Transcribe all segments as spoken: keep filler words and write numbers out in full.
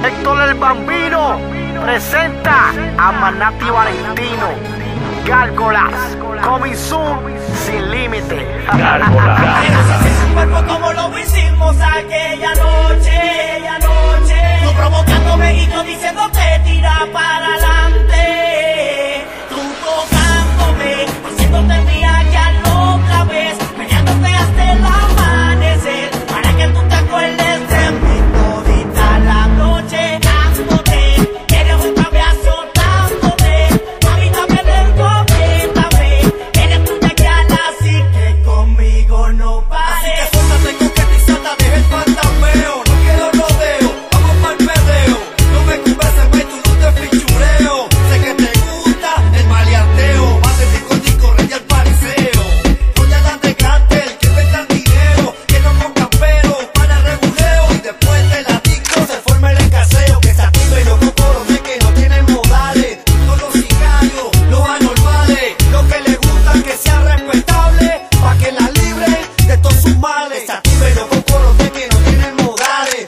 Héctor el Bambino presenta a Manati Valentino. Gárgolas, coming soon, sin límite. Gárgolas. Ese cuerpo como lo hicimos aquella noche, aquella noche. Tú provocándome y yo diciéndote tira para adelante. Tú tocándome, haciéndote mía ya otra vez, peleándote hasta el amanecer, para que tú te acuerdes de mí todita la noche. Dándote, quieres otra vez azotándote, mami también dentro de esta vez, eres tú ya que así que conmigo no pares. Así que suéltate concretizada, deja el fantasmeo, no quiero rodeo, vamos pa'l perreo, no me converses, me tu luz de fichureo, sé que te gusta el maleanteo, más de disco en disco, rey al pariseo, voy a darte cartel, que vendan dinero, que no pongan pero, para reguleo, y después de la disco se forma el escaseo, que se activen los cocoros de que no tienen modales, todos los sicarios, los anormales, los que les gustan que sea respetable, pa' que la libren de todos sus males, se activen los cocoros de que no tienen modales,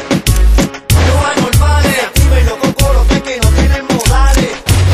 los anormales, se activen los cocoros de que no tienen modales,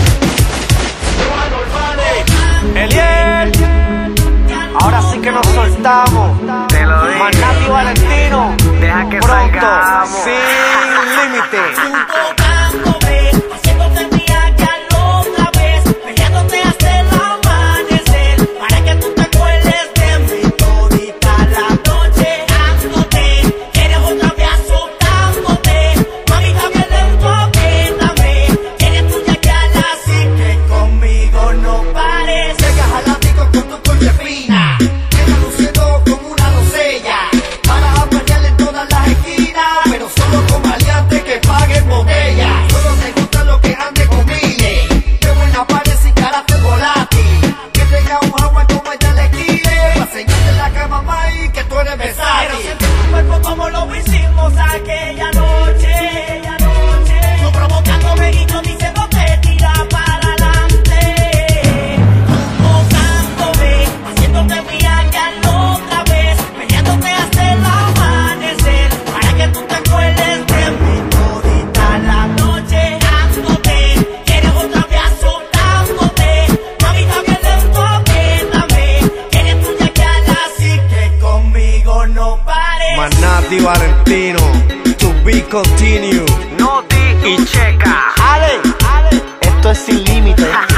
los anormales. Eliel, ahora sí que nos soltamos. Te lo digo. Manati Valentino, Deja que pronto, salgamos. sin límite. Tú tocándome, haciéndote mía ya otra vez, peleándote hasta el amanecer, para que tú te acuerdes de mí todita la noche. Dándote, quieres otra vez azotándote, mami también dentro de esta vez, eres tuya que así que conmigo no pares. Llegas al ático con tu corte fina, quedas luciendo como una doncella, para a pelear en todas las esquinas, pero solo con maleantes que paguen botella. Solo te gusta lo que ande con miles, de buena pares y carácter volátil, que tenga un agua como ella le quiere, pa' enseñarte en la cama más y que tú eres Quiero versátil. sentir tu cuerpo como lo hicimos aquella noche, aquella noche. Tú provocándome y yo diciéndote tira para adelante. Tú tocándome, haciéndote mía ya otra vez, peleándote hasta el amanecer, para que tú te acuerdes de mí todita la noche. Dándote, quieres otra vez azotándote, mami también dentro de esta vez, eres tuya que así que conmigo no pares. Manati Valentino, to be continued. Noti y Checa. Ale, esto es sin límite.